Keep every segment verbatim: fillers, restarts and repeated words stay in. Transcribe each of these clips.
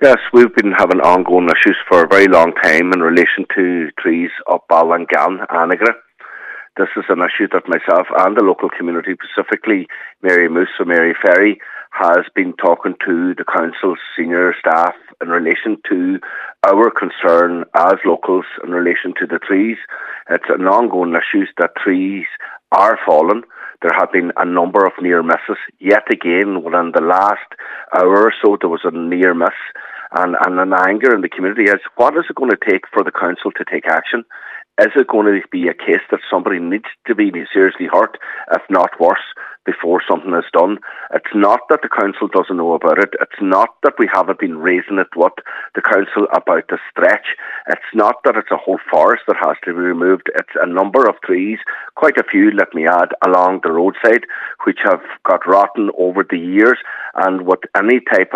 Yes, we've been having ongoing issues for a very long time in relation to trees up Ballangan, Anagra. This is an issue that myself and the local community, specifically Mary Moose or Mary Ferry, has been talking to the council's senior staff in relation to our concern as locals in relation to the trees. It's an ongoing issue that trees are falling. There have been a number of near misses. Yet again, within the last hour or so, there was a near miss. And, and an anger in the community is, what is it going to take for the council to take action? Is it going to be a case that somebody needs to be seriously hurt, if not worse, before something is done? It's not that the council doesn't know about it. It's not that we haven't been raising it with the council about the stretch. It's not that it's a whole forest that has to be removed. It's a number of trees, quite a few, let me add, along the roadside, which have got rotten over the years. And with any type of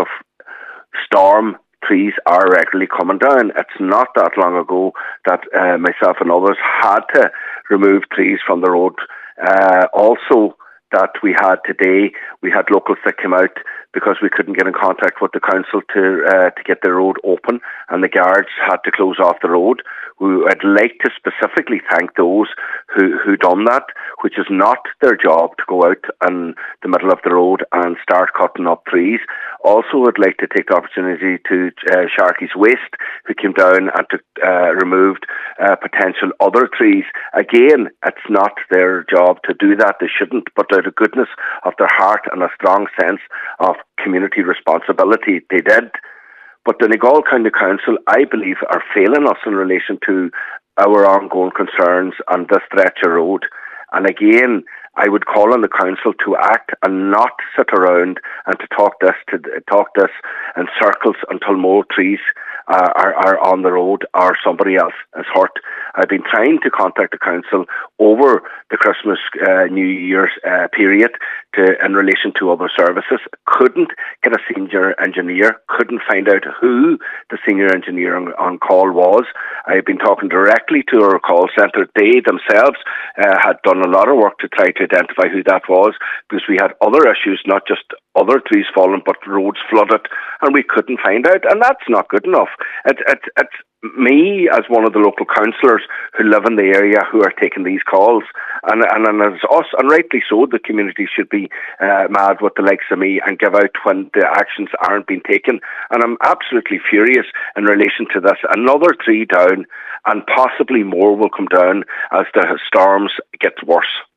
storm, trees are regularly coming down. It's not that long ago that uh, myself and others had to remove trees from the road. Uh, also, that we had today, we had locals that came out because we couldn't get in contact with the council to uh, to get the road open, and the guards had to close off the road. We, I'd like to specifically thank those who who done that, which is not their job to go out in the middle of the road and start cutting up trees. Also, I'd like to take the opportunity to uh, Sharky's Waste, who came down and to, uh, removed uh, potential other trees. Again, it's not their job to do that. They shouldn't, but out of goodness of their heart and a strong sense of community responsibility, they did. But the Nagal County Council, I believe, are failing us in relation to our ongoing concerns on this stretch of road. And again, I would call on the council to act and not sit around and to talk this to talk this in circles until more trees uh, are, are on the road or somebody else is hurt. I've been trying to contact the council over the Christmas, uh, New Year's uh, period to, in relation to other services. Couldn't get a senior engineer, couldn't find out who the senior engineer on, on call was. I've been talking directly to our call centre. They themselves uh, had done a lot of work to try to identify who that was, because we had other issues, not just other trees falling, but roads flooded, and we couldn't find out, and that's not good enough. It, it, it's me, as one of the local councillors who live in the area, who are taking these calls, and and, and as us, and rightly so, the community should be uh, mad with the likes of me and give out when the actions aren't being taken. And I'm absolutely furious in relation to this. Another tree down, and possibly more will come down as the storms get worse.